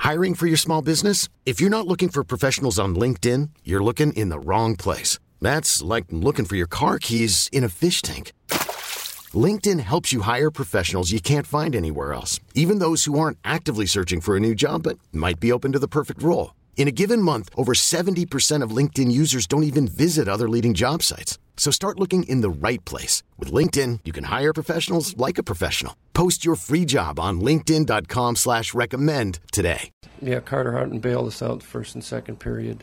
Hiring for your small business? If you're not looking for professionals on LinkedIn, you're looking in the wrong place. That's like looking for your car keys in a fish tank. LinkedIn helps you hire professionals you can't find anywhere else, even those who aren't actively searching for a new job but might be open to the perfect role. In a given month, over 70% of LinkedIn users don't even visit other leading job sites. So start looking in the right place. With LinkedIn, you can hire professionals like a professional. Post your free job on linkedin.com/recommend today. Yeah, Carter Hutton bailed us out the first and second period.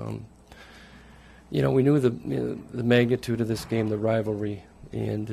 We knew the magnitude of this game, the rivalry, and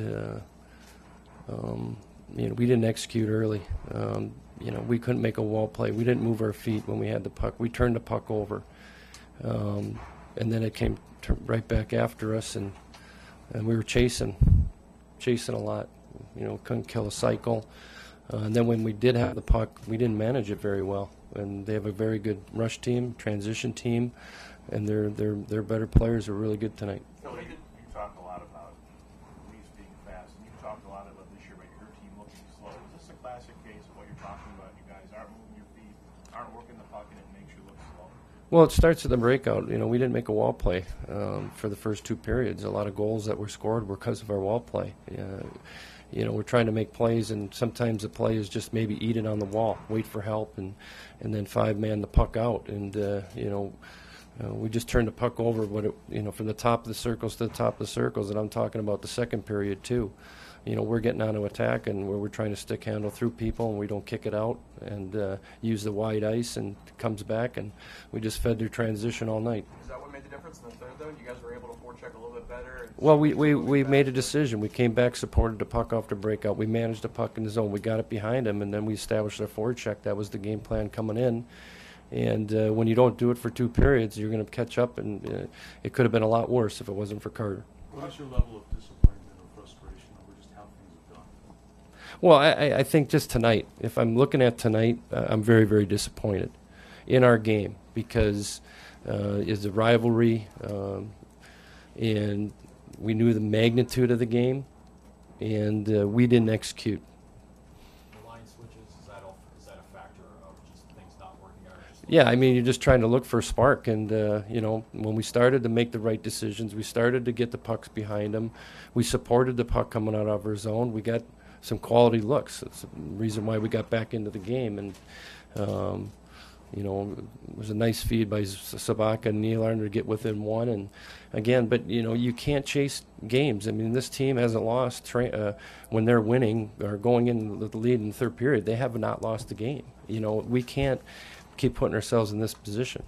we didn't execute early. We couldn't make a wall play. We didn't move our feet when we had the puck. We turned the puck over, and then it came right back after us, and we were chasing a lot. Couldn't kill a cycle. And then when we did have the puck, we didn't manage it very well. And they have a very good rush team, transition team, and their better players are really good tonight. So you talk a lot about Leafs being fast, and you talked a lot about this year about your team looking slow. Is this a classic case of what you're talking about? You guys aren't moving your feet, aren't working the puck, and it makes you look slow? Well, it starts at the breakout. We didn't make a wall play for the first two periods. A lot of goals that were scored were because of our wall play. We're trying to make plays, and sometimes the play is just maybe eat it on the wall, wait for help, and then five-man the puck out. And, we just turned the puck over, from the top of the circles to the top of the circles, and I'm talking about the second period too. We're getting on to attack, and where we're trying to stick handle through people, and we don't kick it out and use the wide ice, and it comes back, and we just fed their transition all night. Is that what made the difference in the third, though? You guys were able to forecheck a little bit better? Well, we made a decision. We came back, supported the puck off the breakout. We managed the puck in the zone. We got it behind him, and then we established our forecheck. That was the game plan coming in. And when you don't do it for two periods, you're going to catch up, and it could have been a lot worse if it wasn't for Carter. What is your level of disappointment or frustration over just how things have gone? Well, I think just tonight, if I'm looking at tonight, I'm very, very disappointed in our game because it's a rivalry, and we knew the magnitude of the game, and we didn't execute. Yeah, you're just trying to look for a spark, and when we started to make the right decisions, we started to get the pucks behind them. We supported the puck coming out of our zone. We got some quality looks. That's the reason why we got back into the game, and it was a nice feed by Sabaka and Nylander to get within one, and again, but you can't chase games. This team hasn't lost when they're winning or going in the lead in the third period. They have not lost the game. We can't keep putting ourselves in this position.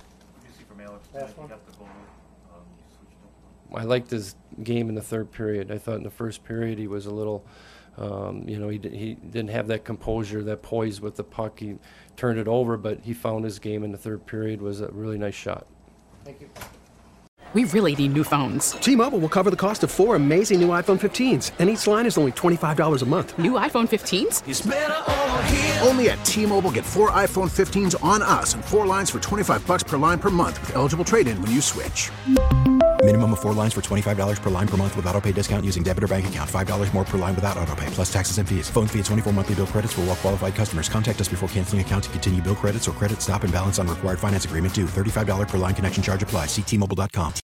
I liked his game in the third period. I thought in the first period he was a little, he didn't have that composure, that poise with the puck. He turned it over, but he found his game in the third period. Was a really nice shot. Thank you. We really need new phones. T-Mobile will cover the cost of 4 amazing new iPhone 15s, and each line is only $25 a month. New iPhone 15s? It's better over here. Only at T-Mobile, get 4 iPhone 15s on us and 4 lines for $25 per line per month with eligible trade-in when you switch. Minimum of 4 lines for $25 per line per month with autopay discount using debit or bank account. $5 more per line without autopay, plus taxes and fees. Phone fee at 24 monthly bill credits for well-qualified customers. Contact us before canceling account to continue bill credits or credit stop and balance on required finance agreement due. $35 per line connection charge applies. See T-Mobile.com.